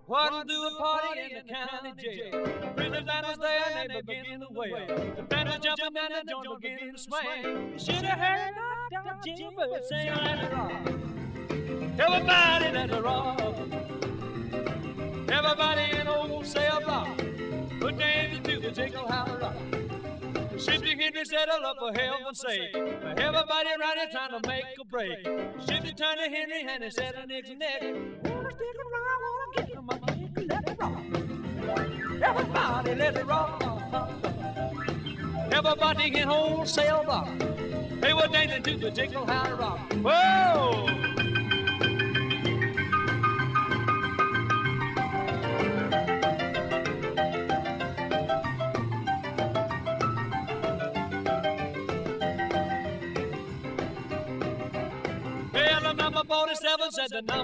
Walking through a party in the county jail. Prisoners that was there and they began to wail. The band was jumping down the joint beginning to swing. You should have heard Dr. Jim Bird sing Let It Rock. Everybody let it rock. Everybody in old cell block put dancing to the jingle how rock. Shifty Henry settled up for heaven's sake. Everybody around here trying to make a break. Shifty turned to Henry and he said to Nick's neck, wanna stick around, wanna get my kick, let it rock. Everybody let it rock. Everybody in old cell block, they were dancing to the jingle how rock. Whoa! Number 47 said the number